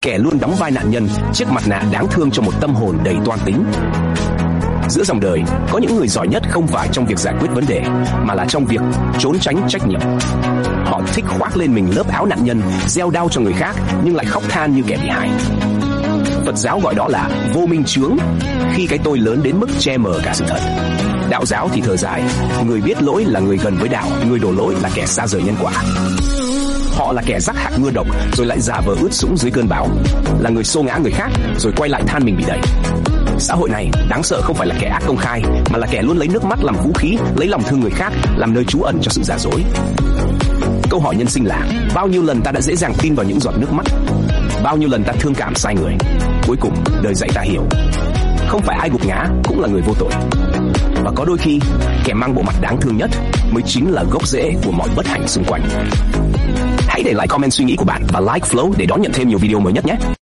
Kẻ luôn đóng vai nạn nhân, chiếc mặt nạ đáng thương cho một tâm hồn đầy toan tính. Giữa dòng đời, có những người giỏi nhất không phải trong việc giải quyết vấn đề, mà là trong việc trốn tránh trách nhiệm. Họ thích khoác lên mình lớp áo nạn nhân, gieo đau cho người khác, nhưng lại khóc than như kẻ bị hại. Phật giáo gọi đó là vô minh chướng, khi cái tôi lớn đến mức che mờ cả sự thật. Đạo giáo thì thở dài, người biết lỗi là người gần với đạo, người đổ lỗi là kẻ xa rời nhân quả. Họ là kẻ rắc hạt mưa độc, rồi lại giả vờ ướt sũng dưới cơn bão, là người xô ngã người khác, rồi quay lại than mình bị đẩy. Xã hội này đáng sợ không phải là kẻ ác công khai, mà là kẻ luôn lấy nước mắt làm vũ khí, lấy lòng thương người khác làm nơi trú ẩn cho sự giả dối. Câu hỏi nhân sinh là bao nhiêu lần ta đã dễ dàng tin vào những giọt nước mắt, bao nhiêu lần ta thương cảm sai người. Cuối cùng đời dạy ta hiểu, không phải ai gục ngã cũng là người vô tội. Và có đôi khi kẻ mang bộ mặt đáng thương nhất mới chính là gốc rễ của mọi bất hạnh xung quanh. Hãy để lại comment suy nghĩ của bạn và like Flow để đón nhận thêm nhiều video mới nhất nhé.